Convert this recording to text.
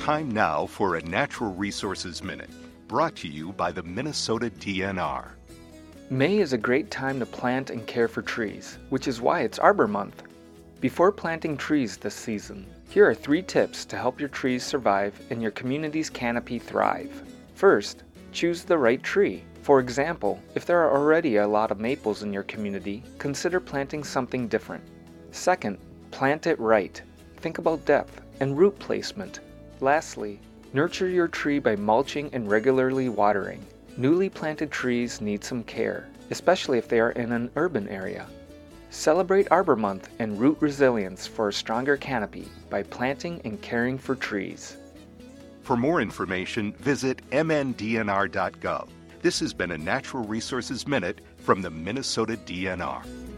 Time now for a Natural Resources Minute, brought to you by the Minnesota DNR. May is a great time to plant and care for trees, which is why it's Arbor Month. Before planting trees this season, here are 3 tips to help your trees survive and your community's canopy thrive. First, choose the right tree. For example, if there are already a lot of maples in your community, consider planting something different. Second, plant it right. Think about depth and root placement. Lastly, nurture your tree by mulching and regularly watering. Newly planted trees need some care, especially if they are in an urban area. Celebrate Arbor Month and root resilience for a stronger canopy by planting and caring for trees. For more information, visit mndnr.gov. This has been a Natural Resources Minute from the Minnesota DNR.